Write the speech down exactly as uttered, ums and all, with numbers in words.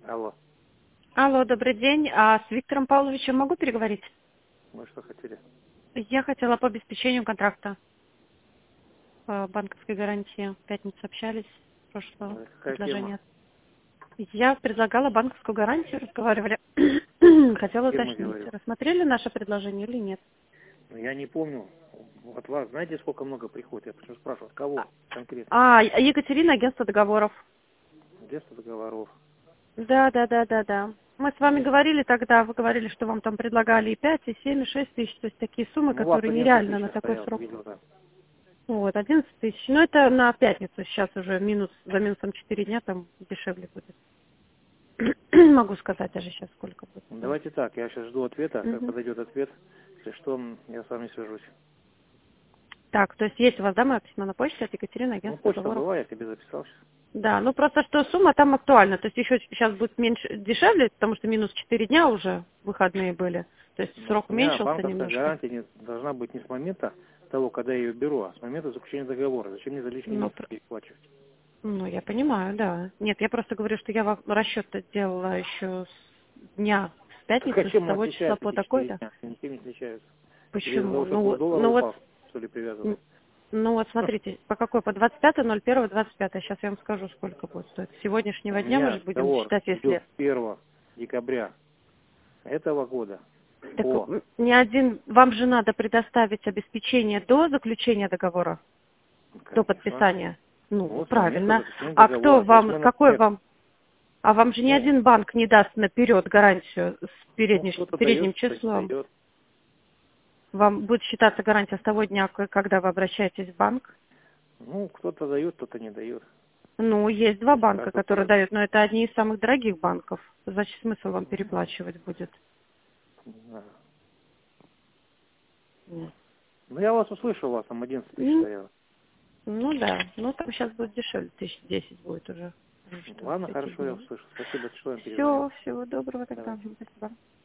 Алло. Алло, добрый день. А с Виктором Павловичем могу переговорить? Вы что хотели? Я хотела по обеспечению контракта по банковской гарантии. В пятницу общались, прошлое Э, Какая тема? предложение. Я предлагала банковскую гарантию, разговаривали. Хотела Фирма уточнить, говорил. рассмотрели наше предложение или нет? Ну, я не помню. От вас знаете, сколько много приходит? Я почему спрашиваю, от кого конкретно? А, Екатерина, агентство договоров. Детство договоров. Да, да, да, да, да. Мы с вами говорили тогда, вы говорили, что вам там предлагали и пять, и семь, и шесть тысяч, то есть такие суммы, Ну, у вас которые одиннадцать нереально на тысяч такой стоял, срок. видел, да. Вот, одиннадцать тысяч. Ну, это на пятницу. Сейчас уже минус, за минусом четыре дня там дешевле будет. Могу сказать даже сейчас, сколько будет Ну, стоить. давайте так, я сейчас жду ответа. Как Мгм. подойдет ответ, если что, м, я с вами свяжусь. Так, то есть есть у вас, да, мое письмо на почте от Екатерины, Ну, агентство почта договоров? была, я тебе записал сейчас. Да, ну просто что сумма там актуальна. То есть еще сейчас будет меньше, дешевле, потому что минус четыре дня уже выходные были. То есть Но срок у меня уменьшился банковская немножко. гарантия не, должна быть не с момента того, когда я ее беру, а с момента заключения договора. Зачем мне за лишний Ну, месяц пр- переплачивать? ну, я понимаю, да. Нет, я просто говорю, что я вам расчет делала еще с дня, с Так а пятницы, с чем того числа отличаются по эти четыре такой-то. дня? Они ничем не отличаются. Или из-за Почему? того, что Ну, курс вот- доллара ну вот, упал, что ли, привязаны? м, ну вот смотрите, по какой? По двадцать пятое ноль первое двадцать пятое. Сейчас я вам скажу, сколько будет стоить. С У сегодняшнего дня мы же меня будем договор считать, идет если... с первого декабря этого года Так по... м, ни один... Вам же надо предоставить обеспечение до заключения договора, до Конечно. подписания. Ну, Вот с момента правильно. заключения А кто договора. То есть вам, мы, какой например, вам... А вам же ни ну, один банк не даст наперед гарантию с ну передним, кто-то дает, передним кто-то не числом. дает. Вам будет считаться гарантия с того дня, к- когда вы обращаетесь в банк. Ну, кто-то дает, кто-то не дает. Ну, есть два банка, Каждый которые по-разному. дают, но это одни из самых дорогих банков. Значит, смысл вам переплачивать будет? Не знаю. Нет. Ну, я вас услышал, у вас там одиннадцать тысяч М, стояло. Ну да, ну там сейчас будет дешевле, тысяч десять будет уже. Потому что Ладно, эти хорошо, я дни. услышал. Спасибо, что я вам перезвонил. Все, всего доброго тогда. Давайте. Спасибо.